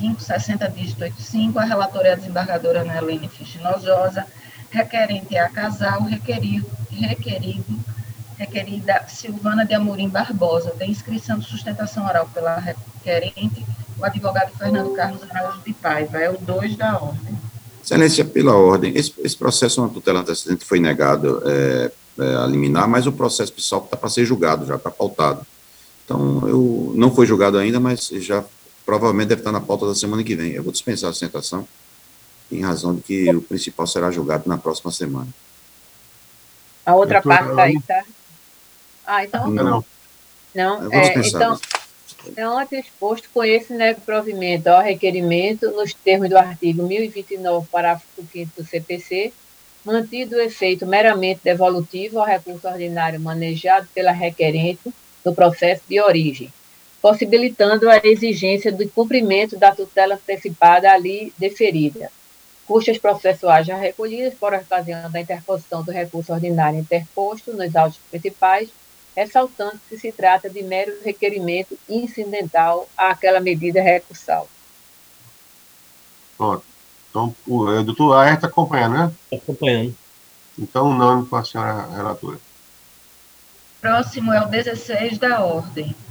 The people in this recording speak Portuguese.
60 dígito 85, a relatora é a desembargadora Nelene Fichinososa, requerente é a casal, requerida Silvana de Amorim Barbosa. Tem inscrição de sustentação oral pela requerente, o advogado Fernando Carlos Araújo de Paiva. É o 2 da ordem. Excelência, pela ordem, esse processo, uma tutela antecedente foi negado a liminar, mas o processo pessoal está para ser julgado, já está pautado. Então, não foi julgado ainda, mas já provavelmente deve estar na pauta da semana que vem. Eu vou dispensar a sustentação, em razão de que o principal será julgado na próxima semana. A outra parte aí, tá? Então... Não. Não, eu vou dispensar. Então, antes exposto, conheço e nego provimento ao requerimento nos termos do artigo 1029, parágrafo 5º do CPC, mantido o efeito meramente devolutivo ao recurso ordinário manejado pela requerente no processo de origem, possibilitando a exigência do cumprimento da tutela antecipada ali deferida. Custas processuais já recolhidas por ocasião da interposição do recurso ordinário interposto nos autos principais, ressaltando que se trata de mero requerimento incidental àquela medida recursal. Pronto. Então, o doutor Ayer está acompanhando, né? Está acompanhando. Então, unânime para a senhora relatora. Próximo é o 16 da ordem.